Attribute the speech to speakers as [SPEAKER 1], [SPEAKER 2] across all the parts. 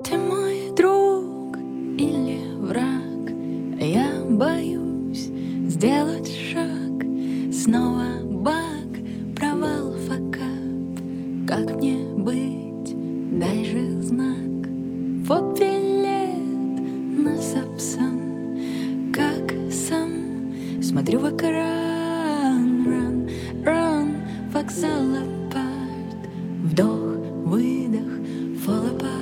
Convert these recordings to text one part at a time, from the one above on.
[SPEAKER 1] Ты мой друг или враг? Я боюсь сделать шаг. Снова баг, провал, факап. Как мне быть? Дай же знак. Вот билет на Сапсан. Как сам смотрю в экран. Run, run, вокзал апарт. Вдох, выдох, fall apart.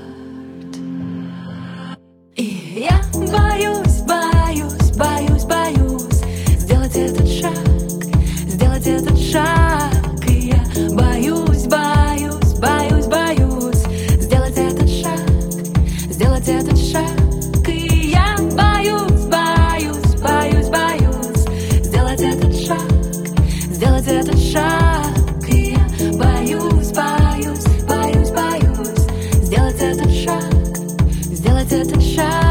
[SPEAKER 1] И я боюсь, боюсь, боюсь, боюсь сделать этот шаг, сделать этот шаг. И я боюсь, боюсь, боюсь, боюсь сделать этот шаг, сделать этот шаг. И я боюсь, боюсь, боюсь, боюсь сделать этот шаг, сделать этот шаг. И я боюсь, боюсь, боюсь, боюсь сделать этот шаг, сделать этот шаг.